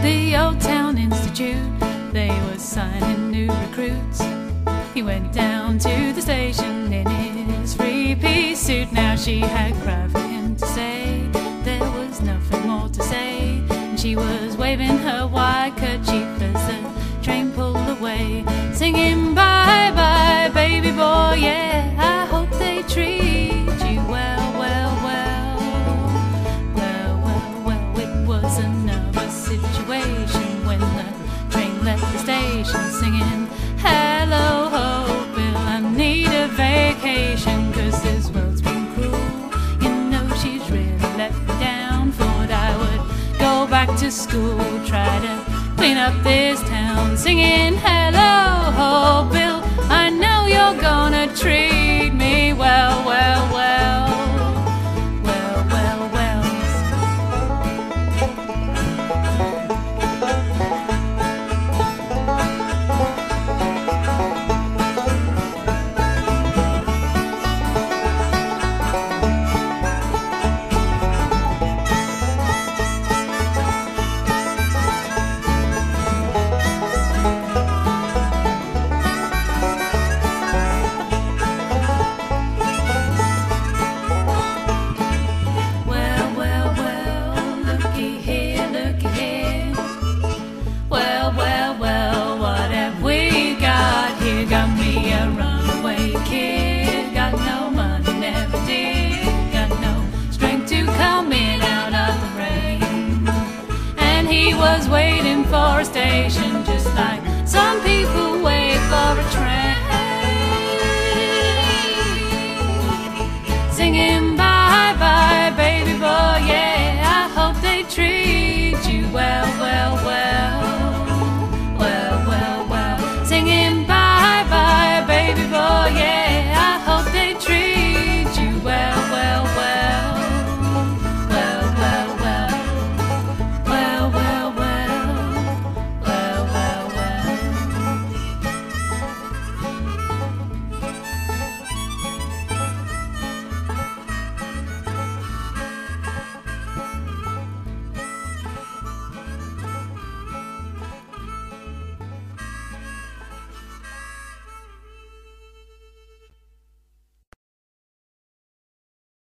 the Old Town Institute, they were signing new recruits. He went down to the station in his three-piece suit. Now she had cried for him to say there was nothing more to say, and she was waving her white kerchief as the train pulled away, singing bye bye baby boy, yeah, I hope they treat you well, well, well. Well, well, well, it was another situation when the train left the station, singing hello Hope Bill, I need a vacation, 'cause this world's been cruel, you know she's really let me down. Thought I would go back to school, try to clean up this town, singing hello Hope Bill, I know you're gonna treat me well, well, well. Well, well, well. Got me a runaway kid, got no money, never did, got no strength to come in out of the rain. And he was waiting for a station, just like some people wait for a train, singing bye bye baby boy, yeah, I hope they treat you well, well, well. Well, well, well, singing